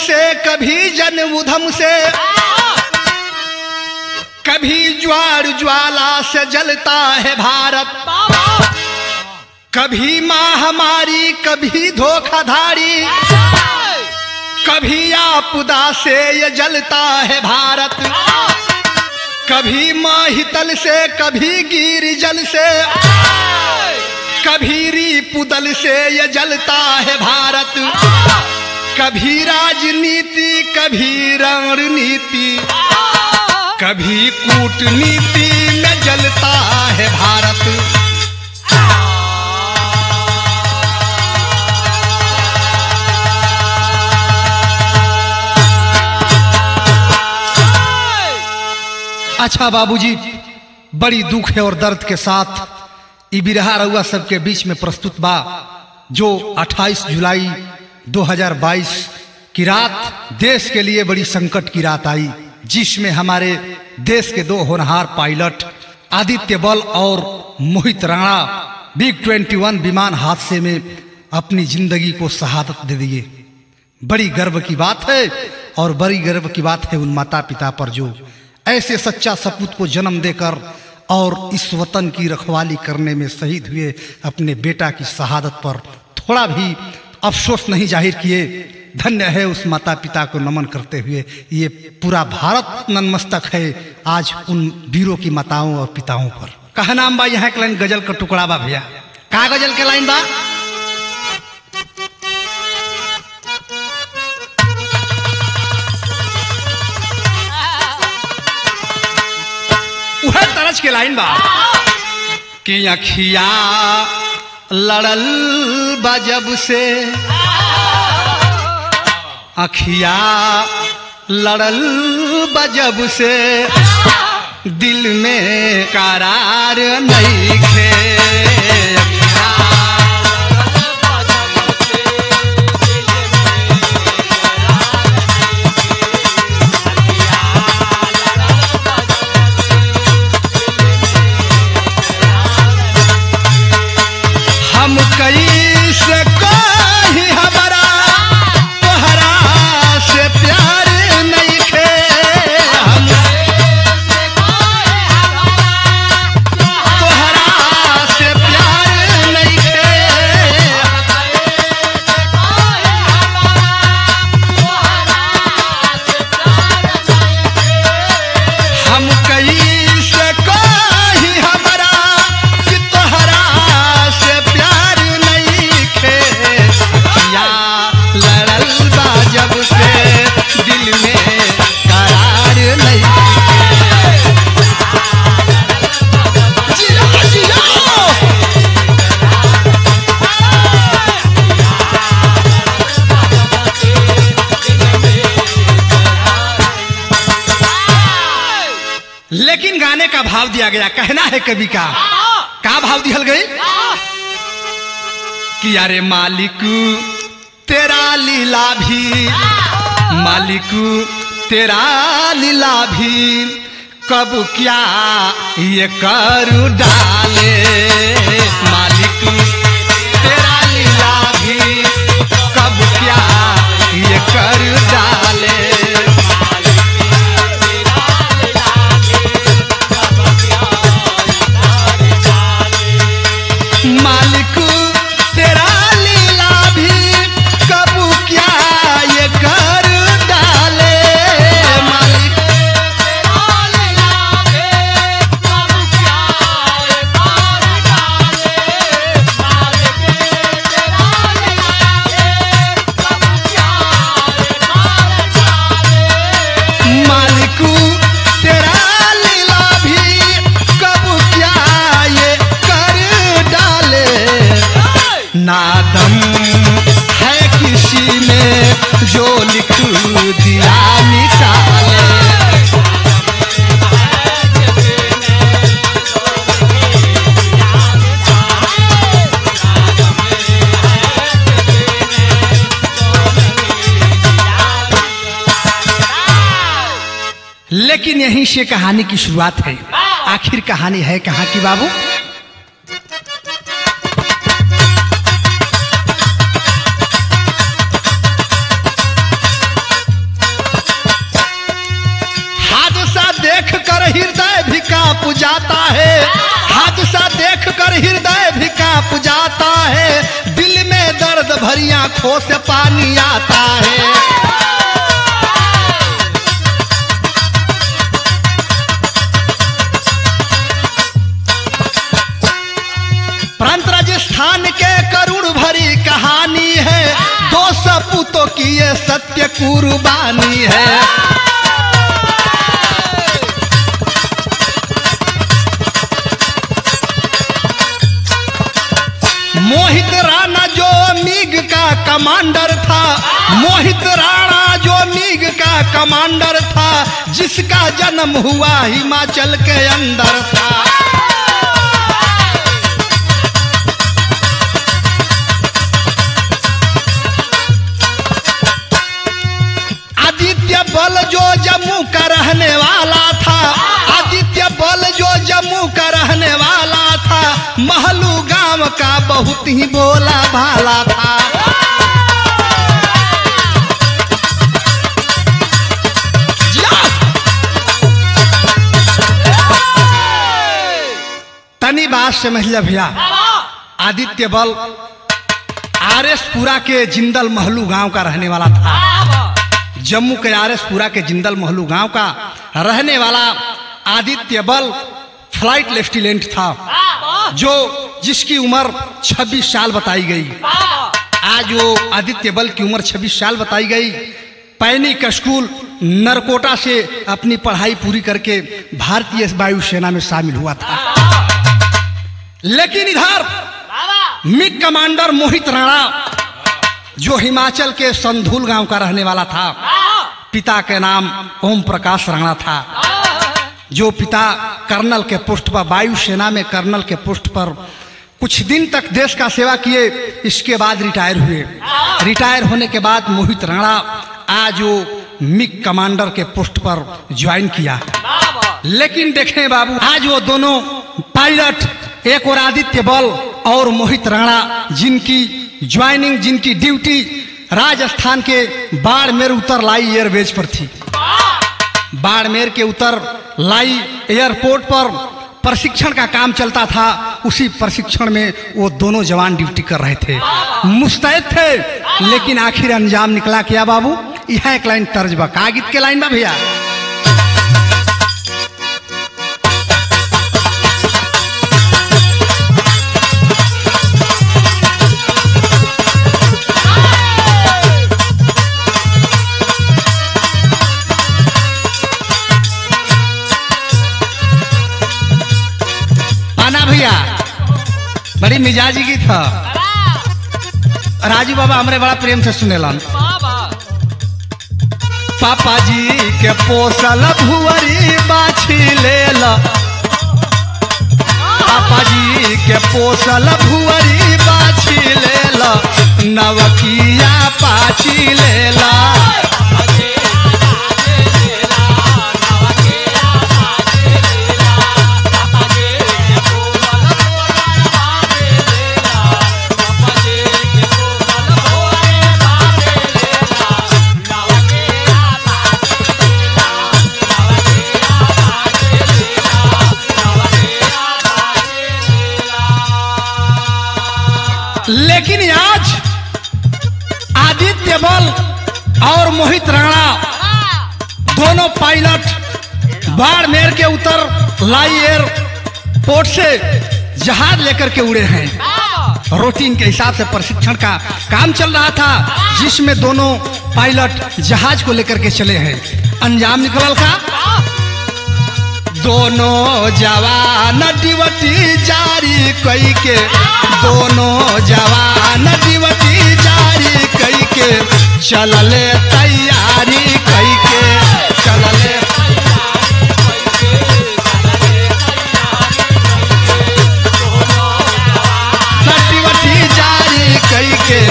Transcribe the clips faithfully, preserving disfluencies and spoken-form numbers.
से, कभी जन उधम से, कभी ज्वार ज्वाला से जलता है भारत। कभी महामारी, कभी धोखाधारी, कभी आपदा से ये जलता है भारत। कभी माहितल से, कभी गिर जल से, कभी रीपुदल से ये जलता है भारत। कभी राजनीति, कभी रणनीति, कभी कूटनीति में जलता है भारत। अच्छा बाबूजी, बड़ी दुख है और दर्द के साथ ई बिरहा रउआ सबके बीच में प्रस्तुत बा, जो अट्ठाईस जुलाई दो हज़ार बाईस की रात देश के लिए बड़ी संकट की रात आई, जिसमें हमारे देश के दो होनहार पायलट आदित्य बल और Mohit Rana MiG twenty one विमान हादसे में अपनी जिंदगी को शहादत दे दिए। बड़ी गर्व की बात है और बड़ी गर्व की बात है उन माता पिता पर जो ऐसे सच्चा सपूत को जन्म देकर और इस वतन की रखवाली करने में शहीद हुए अपने बेटा की शहादत पर थोड़ा भी अफसोस नहीं जाहिर किए। धन्य है उस माता पिता को नमन करते हुए ये पूरा भारत नतमस्तक है आज उन वीरों की माताओं और पिताओं पर। कहा नाम बा यहाँ के लाइन गजल का टुकड़ा बा भैया, का गजल के लाइन बा? उहे तरज के लाइन बा कि अखिया लड़ल बा जब से, अखिया लड़ल बा जब से, दिल में करार नहीं खे। हम कई से कोई हमारा तोहरा से प्यार नहीं खे। हम तोहरा से प्यार नहीं खे। हम कई से कोई हमारा कि तोहरा से प्यार नहीं खे। या लड़ल बा जब से, दिल में करार नहीं खे। जिया जिया लेकिन गाने का भाव दिया गया, कहना है कवि का, का भाव दिहल गई कि अरे मालिक तेरा लीला भी, मालिक तेरा लीला भी, कब क्या ये कर डाले। मालिक तेरा लीला भी, कब क्या ये कर डाले। मालिक तेरा लीला भी, कब क्या ये कर डाले। मालिक तेरा लीला भी, कब क्या ये कर डाले। मालिक तेरा लीला भी, कब क्या ये कर डाले। मालिक तेरा लीला भी, कब क्या ये कर डाले। नादम है किसी ने जो लिख दिया निकाले। लेकिन यहीं से कहानी की शुरुआत है। आखिर कहानी है कहाँ की बाबू? हृदय भी कांप जाता है, हादसा देखकर हृदय भी कांप जाता है, दिल में दर्द भरी आंखों से पानी आता है। प्रांत राजस्थान के करुण भरी कहानी है, दो सपूतों की ये सत्य कुर्बानी है। मोहित राणा जो मीग का कमांडर था, मोहित राणा जो मीग का कमांडर था, जिसका जन्म हुआ हिमाचल के अंदर था। आदित्य बल जो जम्मू का रहने वाला था, आदित्य बल जो जम्मू का रहने वाला था, महलू गांव का बहुत ही बोला भाला था। तनी बात समझ लिया भैया, आदित्य बल आरएसपुरा के जिंदल महलू गांव का रहने वाला था। जम्मू के आरएसपुरा के जिंदल महलू गांव का रहने वाला आदित्य बल फ्लाइट लेफ्टिनेंट था, जो जिसकी उम्र छब्बीस साल बताई गई। आज वो आदित्य बल की उम्र छब्बीस साल बताई गई। पैनिक स्कूल नरकोटा से अपनी पढ़ाई पूरी करके भारतीय वायुसेना में शामिल हुआ था। लेकिन इधर मिग कमांडर मोहित राणा, जो हिमाचल के संधूल गांव का रहने वाला था, पिता के नाम ओम प्रकाश राणा था, जो पिता कर्नल के पोस्ट पर, वायुसेना में कर्नल के पोस्ट पर कुछ दिन तक देश का सेवा किए, इसके बाद रिटायर हुए। रिटायर होने के बाद मोहित राणा आज वो मिग कमांडर के पोस्ट पर ज्वाइन किया। लेकिन देखें बाबू, आज वो दोनों पायलट, एक और आदित्य बल और मोहित राणा, जिनकी ज्वाइनिंग, जिनकी ड्यूटी राजस्थान के बाड़मेर उत्तर लाई एयरबेस पर थी। बाड़मेर के उत्तर लाई एयरपोर्ट पर प्रशिक्षण का काम चलता था। उसी प्रशिक्षण में वो दोनों जवान ड्यूटी कर रहे थे, मुस्तैद थे। लेकिन आखिर अंजाम निकला क्या बाबू? यह एक लाइन तर्ज बा, का गीत के लाइन बा भैया। भैया बड़ी मिजाजी गीत था। राजू बाबा हमरे बड़ा प्रेम से सुनेलन। पापा जी के पोसल भुअरी बाछी लेल, पापा जी के पोसल भुअरी बाछी लेल, नवकिया पाछी लेला। लेकिन आज आदित्य बल और मोहित राणा दोनों पायलट बाड़मेर के उत्तर लाई एयरपोर्ट से जहाज लेकर के उड़े हैं। रूटीन के हिसाब से प्रशिक्षण का काम चल रहा था, जिसमें दोनों पायलट जहाज को लेकर के चले हैं। अंजाम निकलल का, दोनों जवान ड्यूटी जारी कई के, दोनों जवान ड्यूटी जारी कई के, चलले तैयारी कई के, चलले ड्यूटी जारी कई के।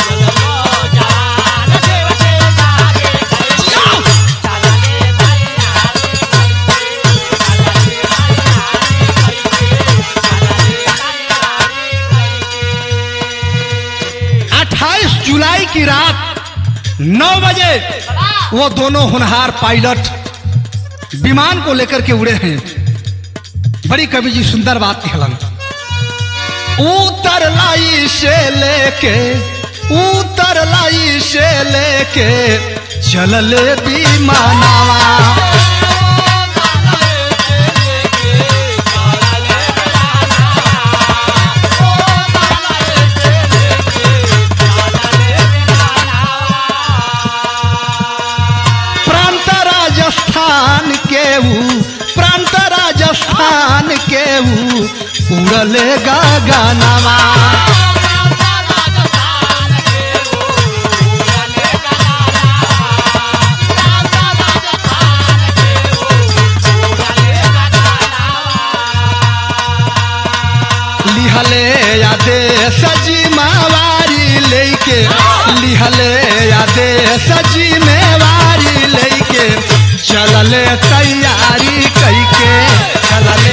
अट्ठाईस जुलाई की रात नौ बजे वो दोनों होनहार पायलट विमान को लेकर के उड़े हैं। बड़ी कवि जी सुंदर बात कहलन, उतर लाई से लेके उतर लाई से लेके चलले विमानवा। प्रांत राजस्थान के ऊ प्रांत राजस्थान के ऊ उड़ले गगनवा। लिहले आदेश जिम्मेवारी लेके लिहले आदेश जिम्मेवारी लेके चलले तैयारी कैके चलले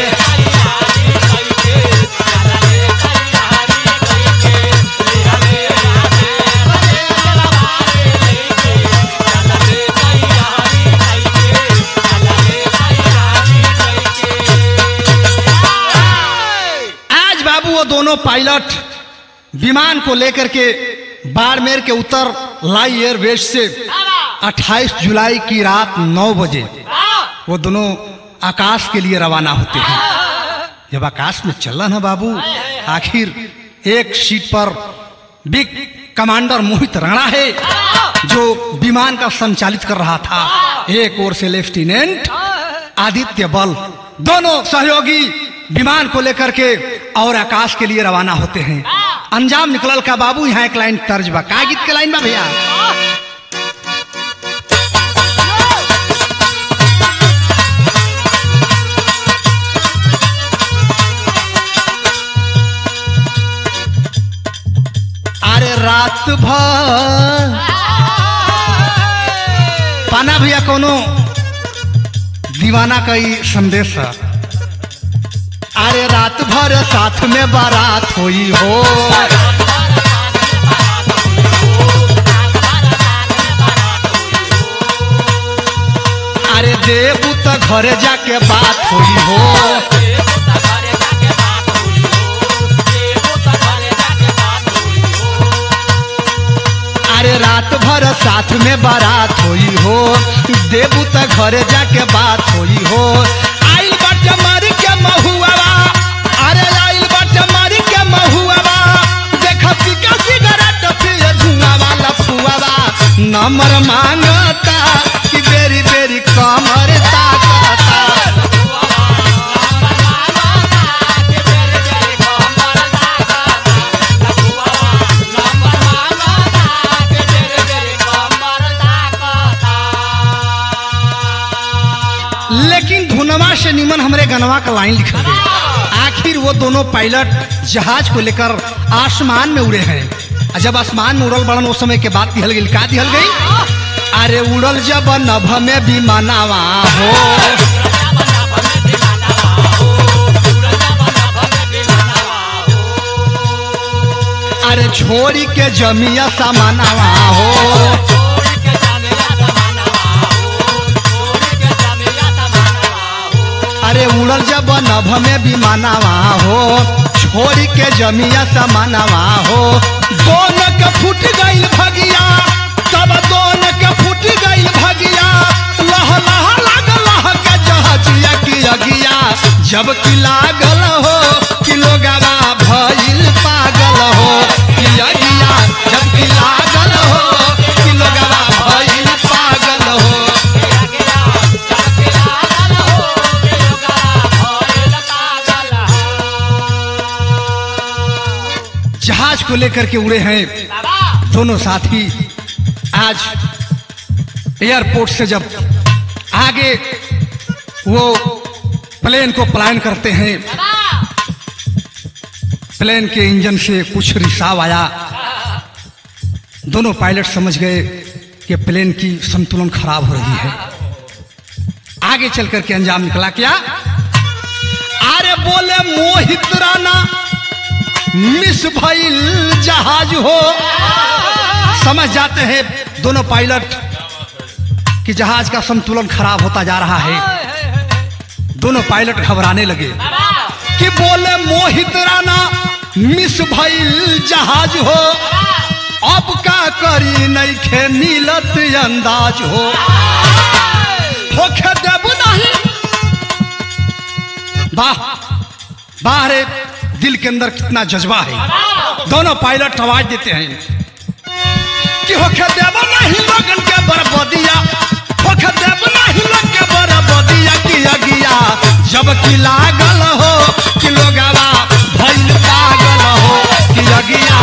वो दोनों पायलट विमान को लेकर के बाड़मेर के उत्तर लाई एयरबेस से अट्ठाईस जुलाई की रात नौ बजे वो दोनों आकाश के लिए रवाना होते हैं। जब आकाश में चलना है बाबू, आखिर एक सीट पर बिग कमांडर मोहित राणा है जो विमान का संचालित कर रहा था, एक ओर से लेफ्टिनेंट आदित्य बल, दोनों सहयोगी विमान को लेकर के और आकाश के लिए रवाना होते हैं। अंजाम निकलल का बाबू, यहाँ एक लाइन तर्ज बा, का गीत के लाइन बा भैया, अरे रात भर पाना भैया कोनो दीवाना का ही संदेश है। अरे रात भर साथ में बारात हुई हो, अरे देबू तो घर जाके बात हुई हो, अरे रात भर साथ में बारात हुई हो, देबू तो घर जाके बात हुई हो। आइल बाटे मारी के महुआ, अरे आइल बाटे मारी के महुआ, देखती का सिगरेट पिए धुआं वाला फुआवा, नंबर मांगता कि बेरी बेरी कमर ताकता। लेकिन धुनवा से निमन हमरे गनवा का लाइन लिखल गई। आखिर वो दोनों पायलट जहाज को लेकर आसमान में उड़े हैं। जब आसमान में उड़ल बड़न उस समय के बाद दिहल गई, का दिहल गई, अरे उड़ल जब नभ में विमानवा हो, अरे छोड़ी के जमिया सामानवा हो, अरे उड़ल जब नभ में विमानवा हो, छोड़ी के जमिया समानवा हो। दोनों के फूट गई भगिया, तब दोनों के फूट गई भगिया, लह लह लागल लह के जहाजिया की अगिया, जब कि लागल हो कि लोगवा भइल पागल हो कि अगिया, जब कि लागल हो कि लोगवा भइल पागल हो। जहाज को लेकर के उड़े हैं दोनों साथी। आज एयरपोर्ट से जब आगे वो प्लेन को प्लान करते हैं, प्लेन के इंजन से कुछ रिसाव आया, दोनों पायलट समझ गए कि प्लेन की संतुलन खराब हो रही है। आगे चल करके अंजाम निकला क्या, अरे बोले मोहित राणा मिस भइल जहाज हो। समझ जाते हैं दोनों पायलट कि जहाज का संतुलन खराब होता जा रहा है। दोनों पायलट घबराने लगे कि बोले मोहित राणा मिस भइल जहाज हो, अब का करी नहीं खे मिलत अंदाज हो, होखे देब नहीं। वाह वाह रे, दिल के अंदर कितना जज्बा है। दोनों पायलट आवाज देते हैं कि होखे देब नहीं लोगन के बरबदिया, होखे देब नहीं लोग के बरबदिया की अगिया जब की लागल हो कि लोगवा भइल पागल हो कि अगिया।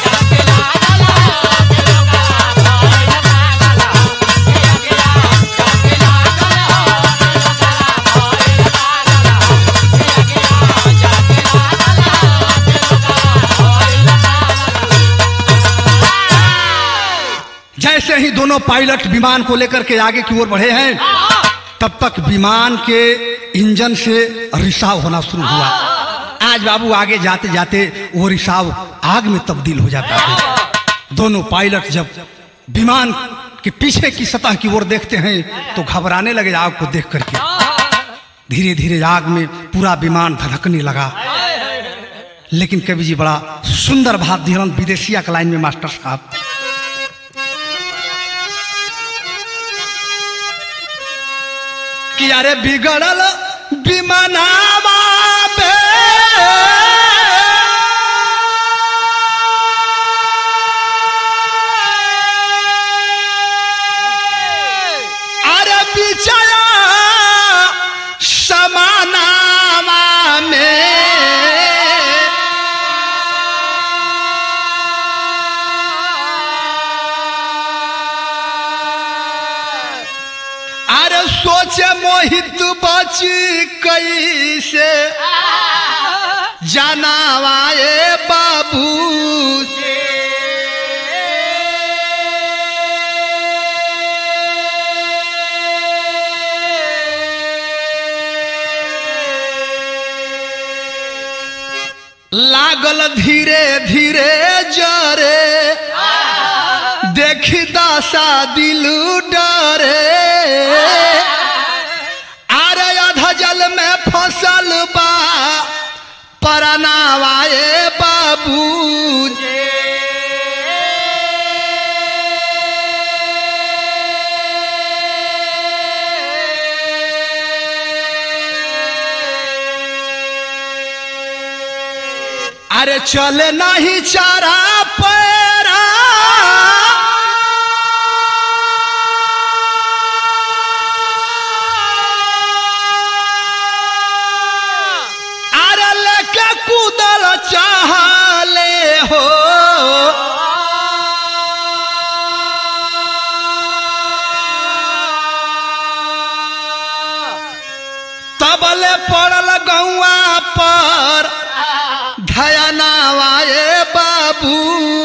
जैसे ही दोनों पायलट विमान को लेकर के आगे की ओर बढ़े हैं, तब तक विमान के इंजन से रिसाव होना शुरू हुआ। आज बाबू आगे जाते जाते वो रिसाव आग में तब्दील हो जाता है। दोनों पायलट जब विमान के पीछे की सतह की ओर देखते हैं तो घबराने लगे आग को देख करके। धीरे धीरे आग में पूरा विमान धधकने लगा। लेकिन कवि जी बड़ा सुंदर भाव दिहलन विदेशिया का लाइन में मास्टर साहब, कि अरे बिगड़ल विमानावा बे अरे बिचया समानावा में सोचे मोहित बची कैसे जनावाए बाबू, लागल धीरे धीरे जरे देखी दासा दिल डरे, जल में फसल बा परनावाए बाबू। अरे चले नहीं चारा पैरा कूदल चाहले हो, तबले पड़ल गौआ पर धयनावाए बाबू।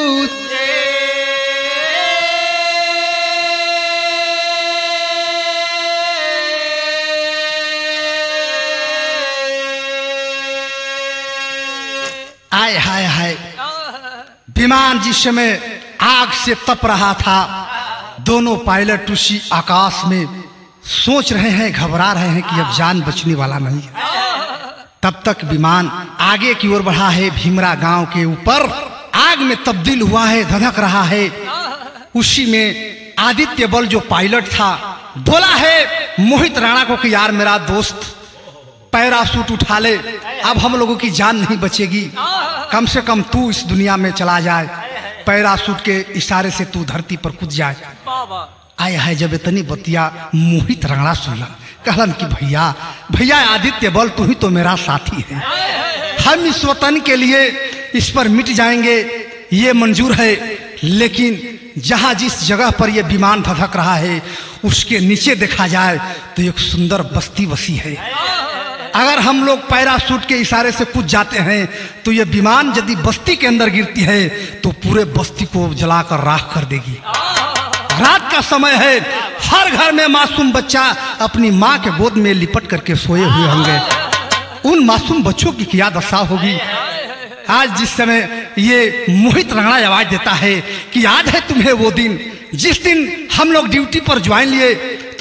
हाय हाय हाय, विमान जिस समय आग से तप रहा था, दोनों पायलट उसी आकाश में सोच रहे हैं, घबरा रहे हैं कि अब जान बचने वाला नहीं है। तब तक विमान आगे की ओर बढ़ा है, भीमरा गांव के ऊपर आग में तब्दील हुआ है, धधक रहा है। उसी में आदित्य बल जो पायलट था बोला है मोहित राणा को कि यार मेरा दोस्त पैराशूट उठा ले, अब हम लोगों की जान नहीं बचेगी, कम से कम तू इस दुनिया में चला जाए, पैराशूट के इशारे से तू धरती पर कूद जाए। आए है जब इतनी बतिया मोहित राणा सुनलन, कहलन कि भैया भैया आदित्य बल तू ही तो मेरा साथी है, हम इस वतन के लिए इस पर मिट जाएंगे ये मंजूर है, लेकिन जहां जिस जगह पर यह विमान धधक रहा है उसके नीचे देखा जाए तो एक सुंदर बस्ती बसी है। अगर हम लोग पैराशूट के इशारे से कूद जाते हैं तो यह विमान यदि बस्ती के अंदर गिरती है तो पूरे बस्ती को जलाकर राख कर देगी। रात का समय है, हर घर में मासूम बच्चा अपनी माँ के गोद में लिपट करके सोए हुए होंगे। उन मासूम बच्चों की क्या दशा होगी। आज जिस समय ये मोहित राणा आवाज देता है कि याद है तुम्हें वो दिन जिस दिन हम लोग ड्यूटी पर ज्वाइन लिए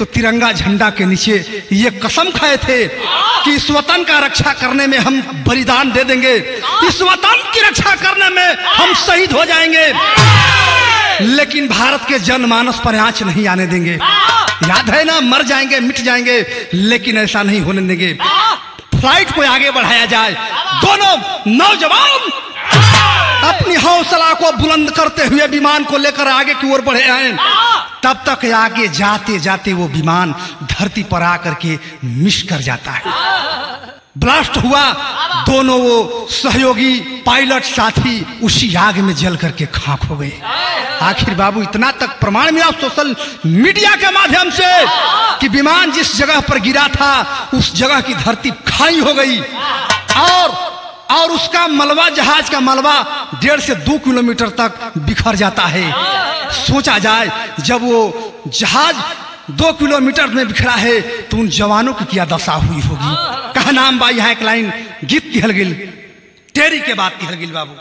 तो तिरंगा झंडा के नीचे ये कसम खाए थे कि इस वतन का रक्षा करने में हम बलिदान दे देंगे, इस वतन की रक्षा करने में हम शहीद हो जाएंगे, लेकिन भारत के जनमानस पर आंच नहीं आने देंगे। याद है ना, मर जाएंगे मिट जाएंगे, लेकिन ऐसा नहीं होने देंगे। फ्लाइट को आगे बढ़ाया जाए। दोनों नौजवान अपनी हौसला को बुलंद करते हुए विमान को लेकर आगे की ओर बढ़े आए। तब तक आगे जाते जाते वो विमान धरती पर आकर के मिस कर जाता है। ब्लास्ट हुआ, दोनों वो सहयोगी पायलट साथी उसी आग में जल करके खाक हो गए। आखिर बाबू इतना तक प्रमाण मिला सोशल मीडिया के माध्यम से कि विमान जिस जगह पर गिरा था उस जगह की धरती खाई हो गई और और उसका मलबा, जहाज का मलबा डेढ़ से दो किलोमीटर तक बिखर जाता है। सोचा जाए, जब वो जहाज दो किलोमीटर में बिखरा है तो उन जवानों की क्या दशा हुई होगी। कहा नाम बा यहाँ एक लाइन गीत कहल गिल, तेरी के बात कहल गिल बाबू।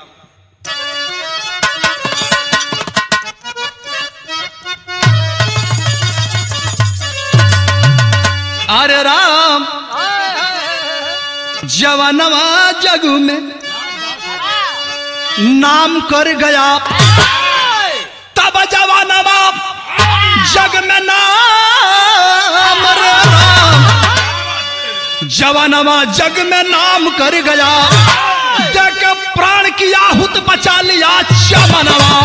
अरे राम जवानवा जग में नाम कर गया, तब जवानवा जग में नाम, रे राम जवानवा जग में नाम कर गया, जग प्राण की आहुत बचा लिया जवानवा।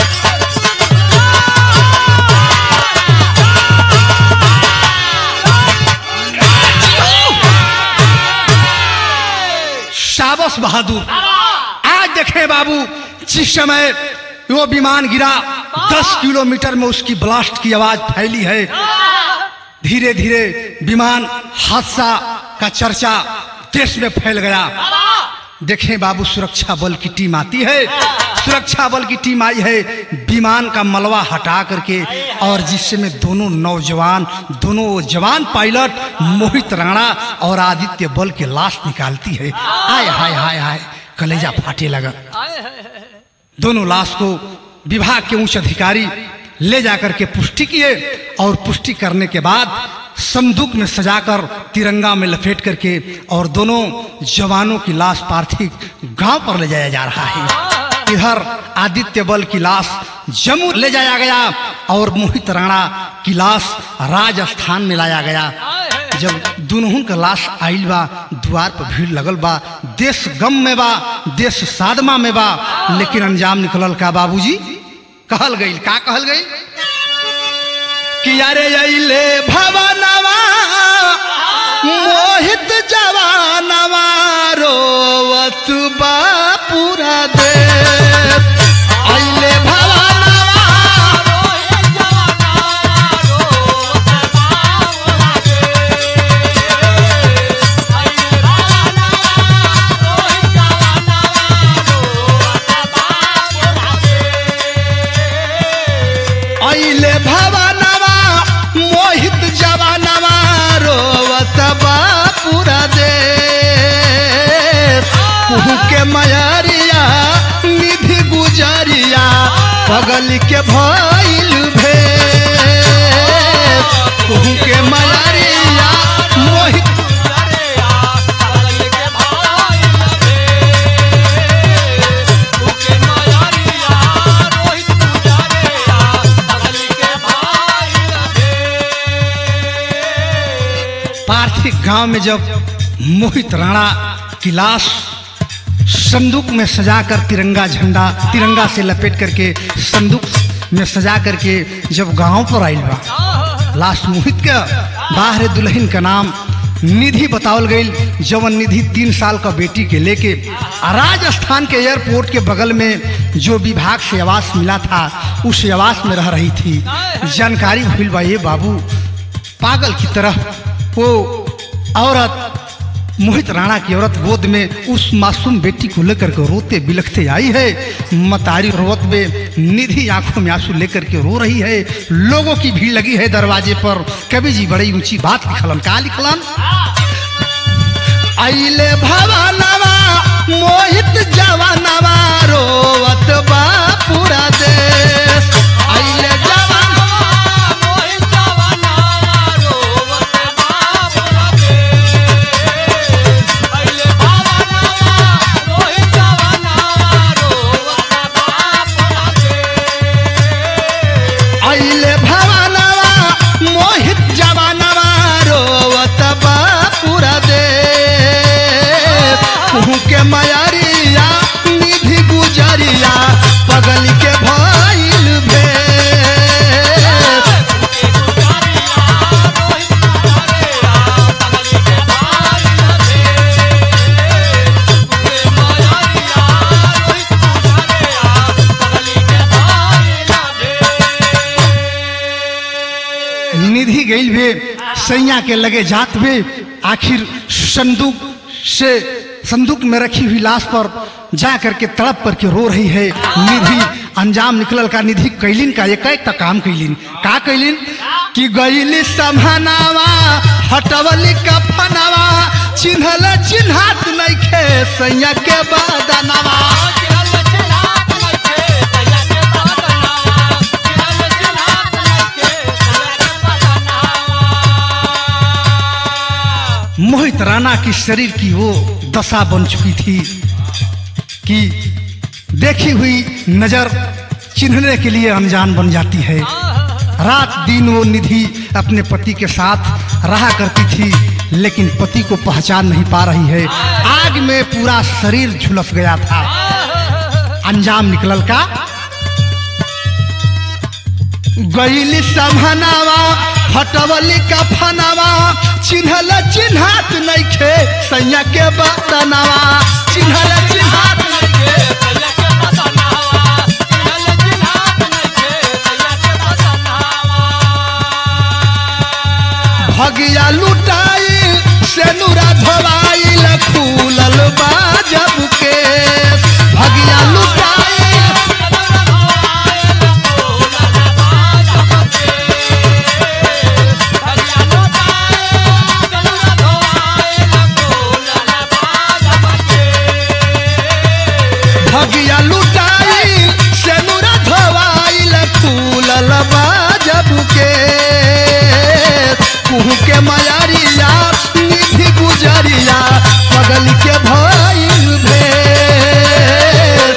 शाबाश बहादुर। आज देखें बाबू, जिस समय वो विमान गिरा दस किलोमीटर में उसकी ब्लास्ट की आवाज फैली है। धीरे धीरे विमान हादसा का चर्चा देश में फैल गया। देखें बाबू, सुरक्षा बल की टीम आती है, सुरक्षा बल की टीम आई है, विमान का मलबा हटा करके, और जिसमें दोनों नौजवान, दोनों जवान पायलट मोहित राणा और आदित्य बल की लाश निकालती है। हाय हाय हाय हाय, कलेजा फाटे लगा। दोनों लाश को विभाग के उच्च अधिकारी ले जाकर के पुष्टि किए और पुष्टि करने के बाद संदूक में सजाकर तिरंगा में लपेट करके और दोनों जवानों की लाश पार्थिव गांव पर ले जाया जा रहा है। इधर आदित्य बल की लाश जम्मू ले जाया गया और मोहित राणा की लाश राजस्थान में लाया गया। जब दोनों का लाश आइल बा, द्वार पर भीड़ लगल बा, देश गम में बा, देश सादमा में बा, लेकिन अंजाम निकलल का बाबूजी? कहल गई, का कहल गई कि अरे अइले भवनवा मोहित जवानवा रोवत बा पूरा देश। अइले भवनवा रोहित जवानवा रोवत बा पूरा देश। अइले भवनवा रोहित जवानवा रोवत बा पूरा देश। अइले भवनवा मोहित जवानवा रोवत बा पूरा देश। कुहू के मयरिया निधि गुजरिया पगल के भइल भेष। कुहू के मयरिया मोहित गांव में जब मोहित राणा की लाश संदूक में सजाकर तिरंगा झंडा तिरंगा से लपेट करके संदूक में सजा करके जब गांव पर आइल बा, लाश मोहित का बाहर दुल्हन का नाम निधि बतावल गई। जवन निधि तीन साल का बेटी के लेके राजस्थान के एयरपोर्ट के बगल में जो विभाग से आवास मिला था उस आवास में रह रही थी। जानकारी हुई बा, ये बाबू पागल की तरह वो औरत मोहित राणा की औरत गोद में उस मासूम बेटी को लेकर के रोते बिलखते आई है। मतारी रोवत में निधि आंखों में आंसू लेकर के रो रही है। लोगों की भीड़ लगी है दरवाजे पर। कवि जी बड़ी ऊंची बात लिखलन, का लिखलन? आइले भवनवा मोहित जवानवा रोवत बा पूरा देश। आइले जवानवा मोहित जवानवा सैया के लगे जात में आखिर संदूक से संदूक में रखी हुई लाश पर जा करके तड़प करके रो रही है निधि। अंजाम निकलल का निधि कैलिन का एक एक काम कैलिन का कैलिन कि गईली समहनावा हटवली कफनावा चिन्हल चिन्हात नइखे सैया के बदनवा। मोहित राणा की शरीर की वो दशा बन चुकी थी कि देखी हुई नजर चिन्हने के लिए अनजान बन जाती है। रात दिन वो निधि अपने पति के साथ रहा करती थी, लेकिन पति को पहचान नहीं पा रही है। आग में पूरा शरीर झुलस गया था। अंजाम निकलल का गईली समहनावा हटवली कफनावा चिन्हल चिन्हात नइखे सैया के बदनवा। चिन्हल चिन्हात नइखे सैया के बदनवा। चिन्हल चिन्हात नइखे सैया के बदनवा। भगिया लुटाई से नुरा धवाई लखूलल बाजब के भगिया लुटाई भगिया लुटाई से नुरा धवाई लखूलल बाजब के कुहू के मयारिया निधि गुजरिया पगल के भइल भेष।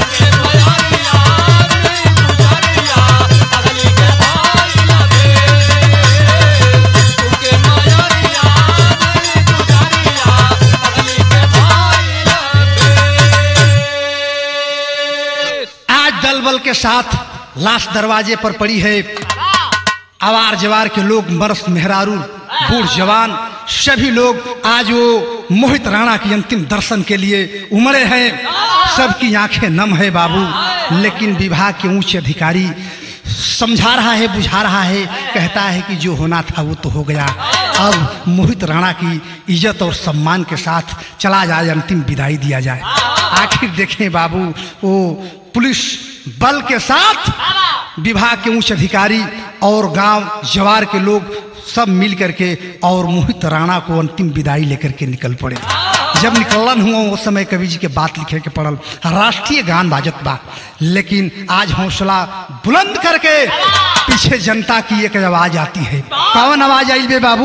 दलबल के साथ लाश दरवाजे पर पड़ी है। आवार जवार के लोग मर्द मेहरारू बूढ़ जवान सभी लोग आज वो मोहित राणा की अंतिम दर्शन के लिए उमड़े हैं। सबकी आंखें नम है बाबू, लेकिन विभाग के उच्च अधिकारी समझा रहा है बुझा रहा है, कहता है कि जो होना था वो तो हो गया। अब मोहित राणा की इज्जत और सम्मान के साथ चला जाए, अंतिम विदाई दिया जाए। आखिर देखें बाबू वो पुलिस बल के साथ विभाग के उच्च अधिकारी और गांव जवार के लोग सब मिल करके और मोहित राणा को अंतिम विदाई लेकर के निकल पड़े। जब निकलन हुआ उस समय कवि जी के बात लिखे के पड़ल, राष्ट्रीय गान बाजत बा, लेकिन आज हौसला बुलंद करके पीछे जनता की एक आवाज आती है। कौन आवाज आई बे बाबू?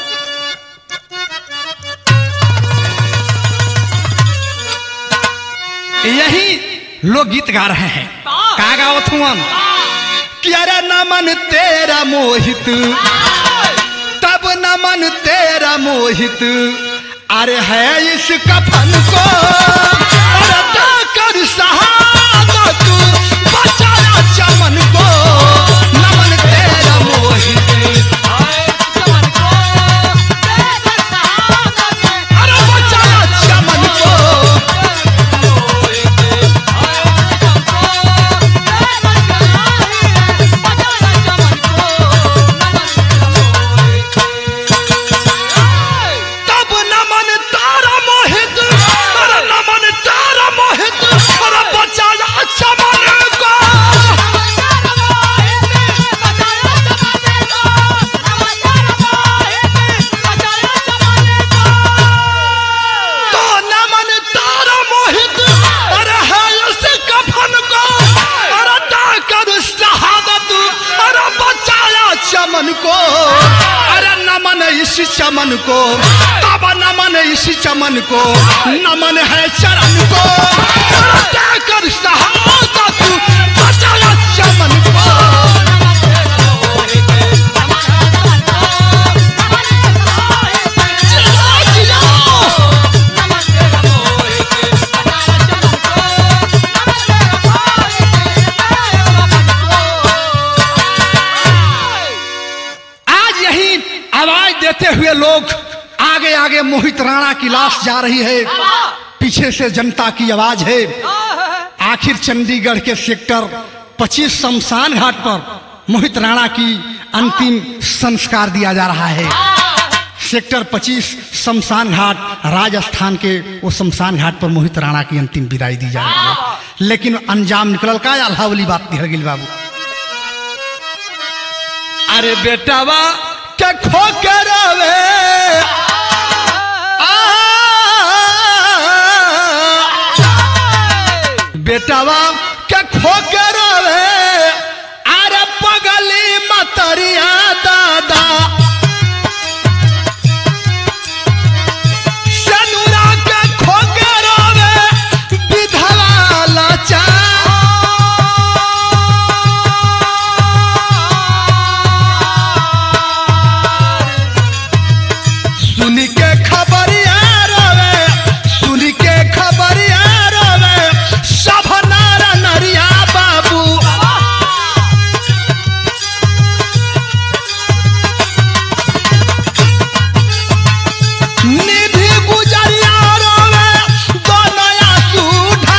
यही लोग गीत गा रहे हैं। का गावत हुआ कि अरे नमन तेरा मोहित तब नमन तेरा मोहित अरे है इस कफन को अरे कर शहादत बचाया चमन को। नमन तेरा मोहित अरे बचाया चमन को। चमन को अरे नमन इस चमन को तब नमन इस चमन को नमन है चरण को कर शहादत बचाया चमन को। देते हुए लोग आगे आगे मोहित राणा की लाश जा रही है, पीछे से जनता की आवाज है। आखिर चंडीगढ़ के सेक्टर पच्चीस शमशान घाट पर मोहित राणा की अंतिम संस्कार दिया जा रहा है। सेक्टर पच्चीस शमशान घाट राजस्थान के वो शमशान घाट पर मोहित राणा की अंतिम विदाई दी जा रही है। लेकिन अंजाम निकलल का अल्लाह वाली बात नहीं गिल बाबू। अरे बेटावा के खो के रवे बेटावा के खो के रवे अरे पगली मतरिया दादा सनुरा के खो के रवे विधवा लाचा सुनी के खबरिया रवे सुनी के खबरिया रवे सब नारा नरिया बाबू निधि गुजरिया रोवे दो नया सूढ़ा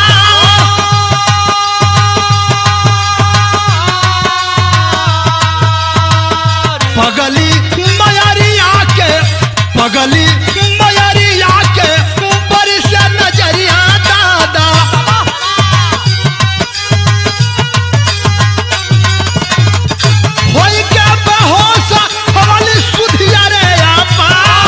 पगली मयरिया के पगली मयरिया के बड़ी से नजरिया दादा होई के बेहोश हवाली सुधिया रे आपा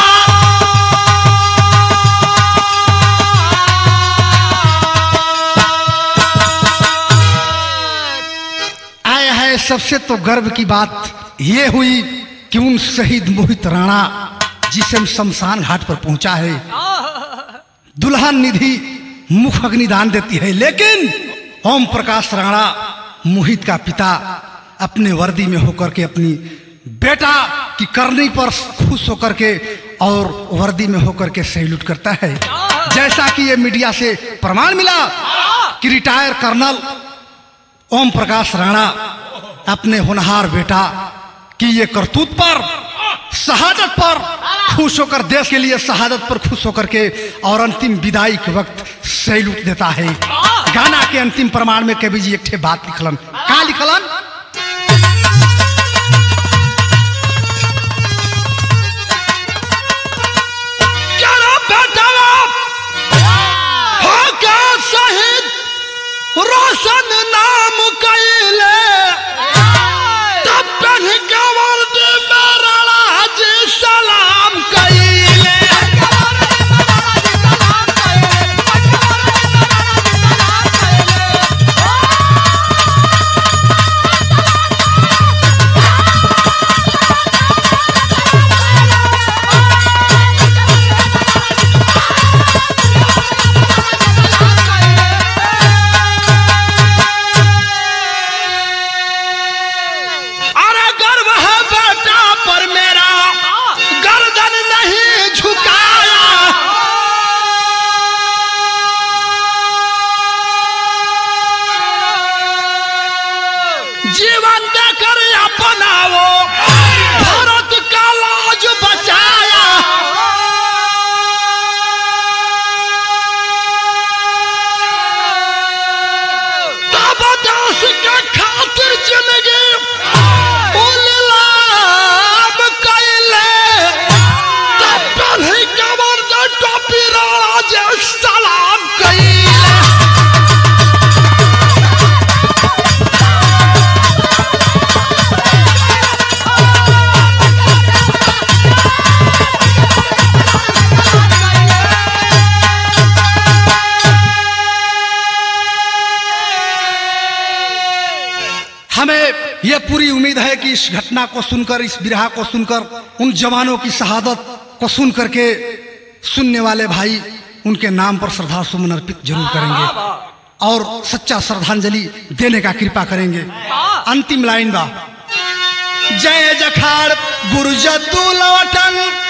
आए है। सबसे तो गर्व की बात ये हुई कि उन शहीद मोहित राणा जिसे हम शमशान घाट पर पहुंचा है दुल्हन निधि मुख अग्निदान देती है। लेकिन ओम प्रकाश राणा मोहित का पिता अपने वर्दी में होकर के अपनी बेटा की करनी पर खुश होकर के और वर्दी में होकर के सैल्यूट करता है। जैसा कि ये मीडिया से प्रमाण मिला कि रिटायर कर्नल ओम प्रकाश राणा अपने होनहार बेटा की ये करतूत पर शहादत पर खुश होकर देश के लिए शहादत पर खुश होकर के और अंतिम विदाई के वक्त सैल्यूट देता है। गाना के अंतिम प्रमाण में कवि जी एक ठे बात लिखलन का लिखलन रोशन नाम कैले तब पहन के वर्दी में राणा जी सलाम कैले जीवन देकर अपनाओ भारत का लाज बचाया तब देश के खातिर जिंदगी उल्लाम कैले तब पहले कमर से टोपी राणा जी सलाम कैले। हमें यह पूरी उम्मीद है कि इस घटना को सुनकर इस बिरहा को सुनकर उन जवानों की शहादत को सुनकर के सुनने वाले भाई उनके नाम पर श्रद्धा सुमन अर्पित जरूर करेंगे और सच्चा श्रद्धांजलि देने का कृपा करेंगे। अंतिम लाइन बा जय जखाड़ गुरु जतु लवटन